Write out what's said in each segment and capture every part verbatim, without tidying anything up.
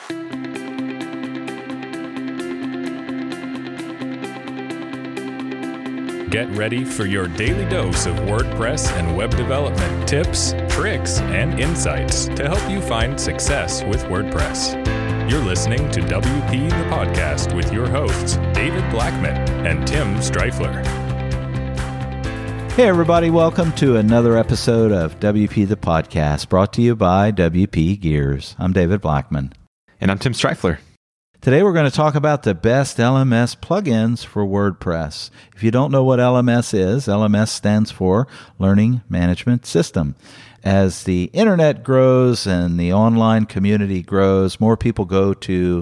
Get ready for your daily dose of WordPress and web development tips, tricks, and insights to help you find success with WordPress. You're listening to W P the Podcast with your hosts, David Blackman and Tim Streifler. Hey everybody, welcome to another episode of W P the Podcast, brought to you by W P Gears. I'm David Blackman. And I'm Tim Streifler. Today we're going to talk about the best L M S plugins for WordPress. If you don't know what L M S is, L M S stands for Learning Management System. As the internet grows and the online community grows, more people go to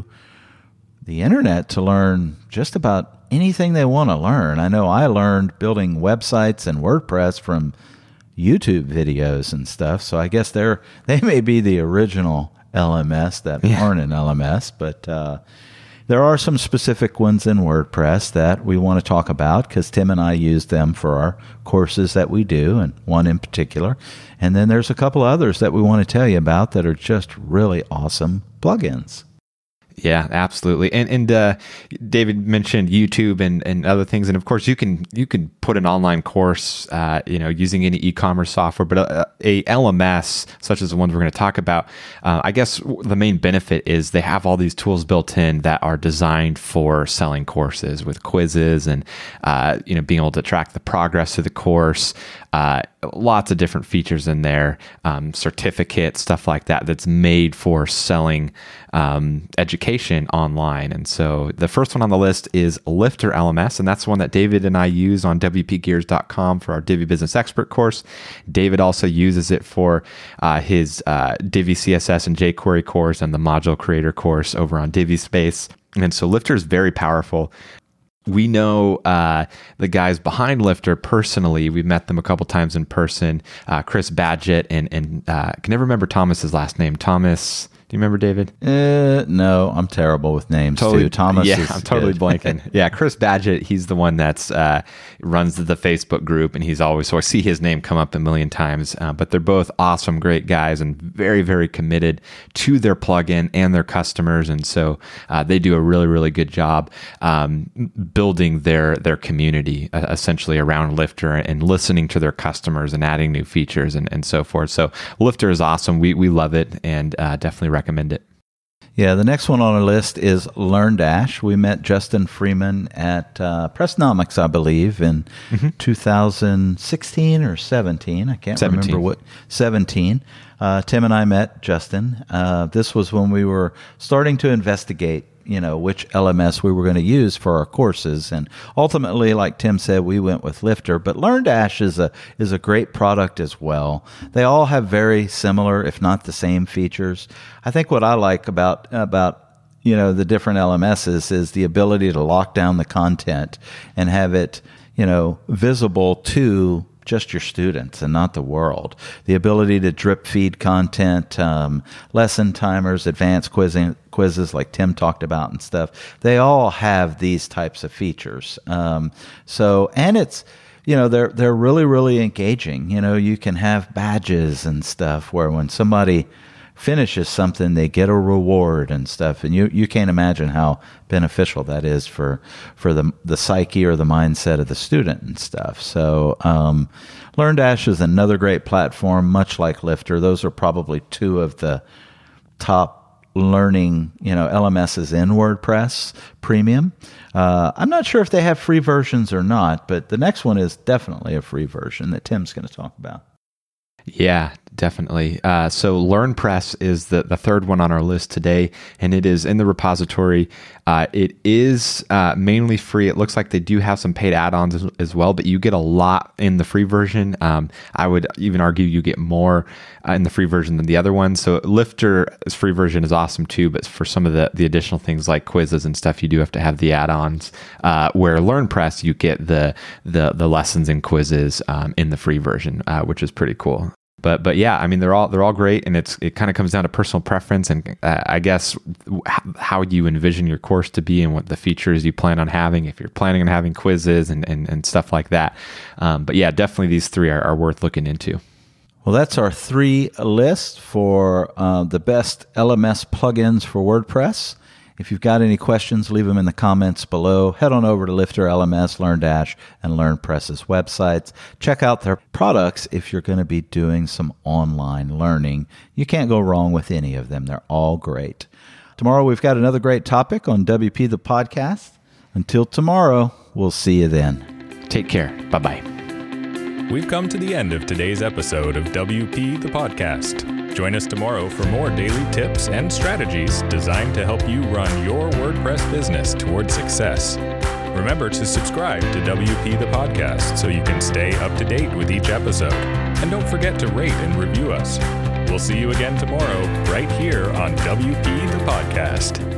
the internet to learn just about anything they want to learn. I know I learned building websites and WordPress from YouTube videos and stuff, so I guess they're they may be the original L M S that yeah. aren't an L M S, but uh, there are some specific ones in WordPress that we want to talk about because Tim and I use them for our courses that we do, and one in particular. And then there's a couple others that we want to tell you about that are just really awesome plugins. Yeah, absolutely. And and uh, David mentioned YouTube and, and other things, and of course you can you can put an online course, uh, you know, using any e-commerce software. But a, a L M S, such as the ones we're going to talk about, uh, I guess the main benefit is they have all these tools built in that are designed for selling courses with quizzes and uh, you know being able to track the progress of the course. Uh, lots of different features in there, um, certificates, stuff like that, that's made for selling um, education online. And so the first one on the list is Lifter L M S, and that's the one that David and I use on W P gears dot com for our Divi Business Expert course. David also uses it for uh, his uh, Divi C S S and jQuery course and the Module Creator course over on DiviSpace. And so Lifter is very powerful. We know uh, the guys behind Lifter personally. We've met them a couple times in person. Uh, Chris Badgett and and uh, I can never remember Thomas's last name. Thomas. Do you remember, David? Uh, no, I'm terrible with names totally, too. Thomas. Yeah, is I'm totally good. blanking. Yeah, Chris Badgett. He's the one that's uh, runs the Facebook group, and he's always so I see his name come up a million times. Uh, but they're both awesome, great guys, and very, very committed to their plugin and their customers, and so uh, they do a really, really good job um, building their their community uh, essentially around Lifter and listening to their customers and adding new features and, and so forth. So Lifter is awesome. We we love it and uh, definitely recommend it. Yeah, the next one on our list is LearnDash. We met Justin Freeman at uh, Pressnomics, I believe, in mm-hmm. two thousand sixteen or seventeen. I can't seventeen. remember what. seventeen. Uh, Tim and I met Justin. Uh, this was when we were starting to investigate, you know, which L M S we were going to use for our courses. And ultimately, like Tim said, we went with Lifter. But LearnDash is a is a great product as well. They all have very similar, if not the same, features. I think what I like about about you know the different L M Ss is the ability to lock down the content and have it, you know, visible to just your students and not the world. The ability to drip feed content, um, lesson timers, advanced quizzing, quizzes like Tim talked about and stuff. They all have these types of features. Um, so, and it's, you know, they're they're really, really engaging. You know, you can have badges and stuff where when somebody finishes something, they get a reward and stuff, and you you can't imagine how beneficial that is for for the the psyche or the mindset of the student and stuff. So um, LearnDash is another great platform, much like Lifter. Those are probably two of the top learning, you know, L M Ss in WordPress Premium. Uh, I'm not sure if they have free versions or not, but the next one is definitely a free version that Tim's going to talk about. Yeah, definitely. Uh, so LearnPress is the, the third one on our list today, and it is in the repository. Uh, it is uh, mainly free. It looks like they do have some paid add-ons as, as well, but you get a lot in the free version. Um, I would even argue you get more uh, in the free version than the other one. So Lifter's free version is awesome too, but for some of the, the additional things like quizzes and stuff, you do have to have the add-ons. Uh, where LearnPress, you get the the the lessons and quizzes um, in the free version, uh, which is pretty cool. But but yeah, I mean they're all they're all great, and it's it kind of comes down to personal preference and uh, I guess how you envision your course to be and what the features you plan on having. If you're planning on having quizzes and and, and stuff like that, um, but yeah, definitely these three are, are worth looking into. Well, that's our three list for uh, the best L M S plugins for WordPress. If you've got any questions, leave them in the comments below. Head on over to Lifter L M S, LearnDash, and LearnPress's websites. Check out their products if you're going to be doing some online learning. You can't go wrong with any of them. They're all great. Tomorrow we've got another great topic on W P the Podcast. Until tomorrow, we'll see you then. Take care. Bye-bye. We've come to the end of today's episode of W P the Podcast. Join us tomorrow for more daily tips and strategies designed to help you run your WordPress business toward success. Remember to subscribe to W P the Podcast so you can stay up to date with each episode. And don't forget to rate and review us. We'll see you again tomorrow right here on W P the Podcast.